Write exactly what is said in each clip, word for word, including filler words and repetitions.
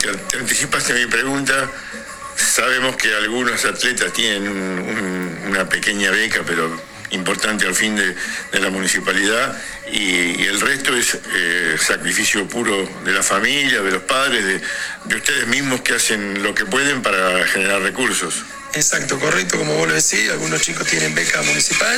te, te anticipaste mi pregunta. Sabemos que algunos atletas tienen un, un, una pequeña beca, pero importante al fin de, de la municipalidad, y, y el resto es eh, sacrificio puro de la familia, de los padres, de, de ustedes mismos que hacen lo que pueden para generar recursos. Exacto, correcto, como vos lo decís, algunos chicos tienen beca municipal,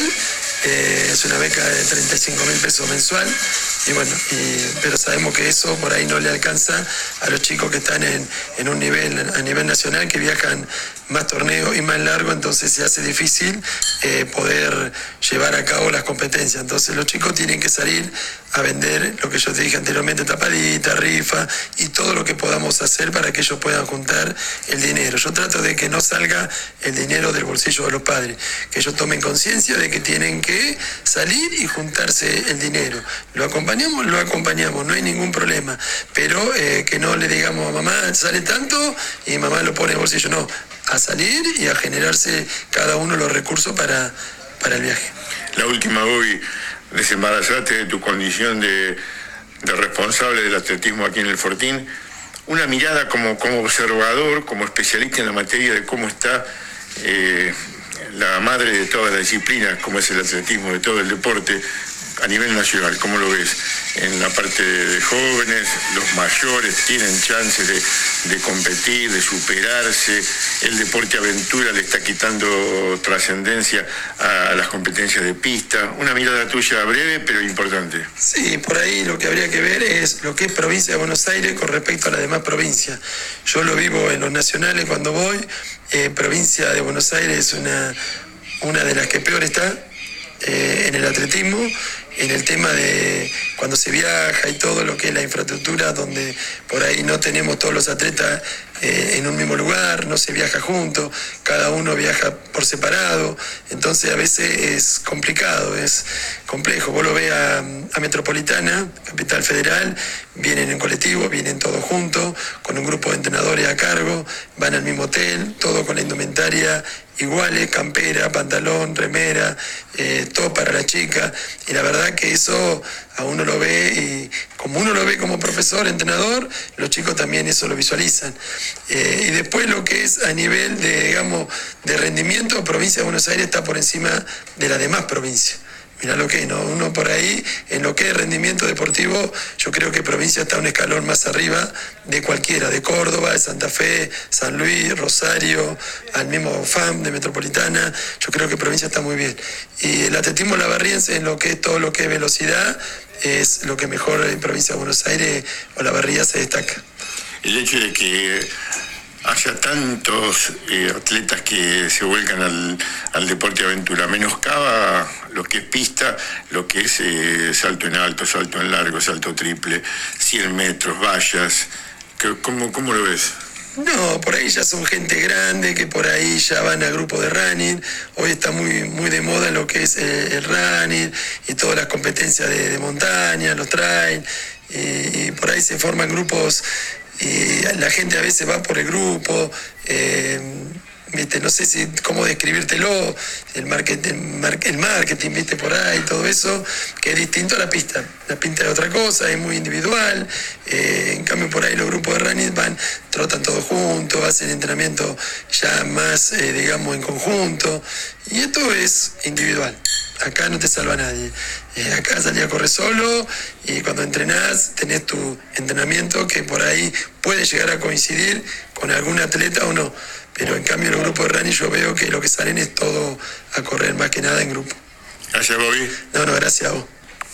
eh, es una beca de treinta y cinco mil pesos mensual, y bueno, y, pero sabemos que eso por ahí no le alcanza a los chicos que están en, en un nivel, a nivel nacional, que viajan más torneos y más largo, entonces se hace difícil eh, poder llevar a cabo las competencias. Entonces los chicos tienen que salir a vender lo que yo te dije anteriormente, tapadita, rifa y todo lo que podamos hacer para que ellos puedan juntar el dinero. Yo trato de que no salga el dinero del bolsillo de los padres, que ellos tomen conciencia de que tienen que salir y juntarse el dinero. Lo acompañamos, lo acompañamos, no hay ningún problema, pero eh, que no le digamos a mamá sale tanto y mamá lo pone en el bolsillo, no, a salir y a generarse cada uno los recursos para, para el viaje. La última, hoy desembarazaste de tu condición de, de responsable del atletismo aquí en el Fortín, una mirada como, como observador, como especialista en la materia de cómo está eh, la madre de todas las disciplinas, como es el atletismo, de todo el deporte, a nivel nacional. ¿Cómo lo ves? En la parte de jóvenes, los mayores tienen chances de, de competir, de superarse. El deporte aventura le está quitando trascendencia a las competencias de pista. Una mirada tuya breve pero importante. Sí, por ahí lo que habría que ver es lo que es provincia de Buenos Aires con respecto a las demás provincias. Yo lo vivo en los nacionales cuando voy. Eh, provincia de Buenos Aires es una, una de las que peor está eh, en el atletismo, en el tema de cuando se viaja y todo lo que es la infraestructura, donde por ahí no tenemos todos los atletas eh, en un mismo lugar, no se viaja juntos, cada uno viaja por separado, entonces a veces es complicado, es complejo. Vos lo ves a, a Metropolitana, Capital Federal, vienen en colectivo, vienen todos juntos, con un grupo de entrenadores a cargo, van al mismo hotel, todo con la indumentaria iguales, campera, pantalón, remera, eh, todo para la chica, y la verdad que eso a uno lo ve, y como uno lo ve como profesor, entrenador, los chicos también eso lo visualizan. Eh, y después lo que es a nivel de, digamos, de rendimiento, provincia de Buenos Aires está por encima de las demás provincias. Mirá lo que es, ¿no? Uno por ahí, en lo que es rendimiento deportivo, yo creo que provincia está un escalón más arriba de cualquiera, de Córdoba, de Santa Fe, San Luis, Rosario, al mismo F A M de Metropolitana. Yo creo que provincia está muy bien. Y el atletismo lavarriense, en lo que es todo lo que es velocidad, es lo que mejor en provincia de Buenos Aires o la Barría se destaca. El hecho de que haya tantos eh, atletas que se vuelcan al, al deporte aventura, menoscaba lo que es pista, lo que es eh, salto en alto, salto en largo, salto triple, cien metros, vallas. ¿Cómo, cómo lo ves? No, por ahí ya son gente grande, que por ahí ya van a grupo de running. Hoy está muy muy de moda lo que es eh, el running y todas las competencias de, de montaña, los trail, y, y por ahí se forman grupos. Y la gente a veces va por el grupo, eh, ¿viste? No sé si cómo describírtelo, el marketing, el marketing, ¿viste? Por ahí, todo eso, que es distinto a la pista. La pista es otra cosa, es muy individual, eh, en cambio por ahí los grupos de running van, trotan todos juntos, hacen entrenamiento ya más, eh, digamos, en conjunto, y esto es individual. Acá no te salva nadie. Eh, acá salís a correr solo, y cuando entrenás tenés tu entrenamiento que por ahí puede llegar a coincidir con algún atleta o no. Pero en cambio en los grupos de running yo veo que lo que salen es todo a correr más que nada en grupo. Gracias, Bobby. No, no, gracias a vos.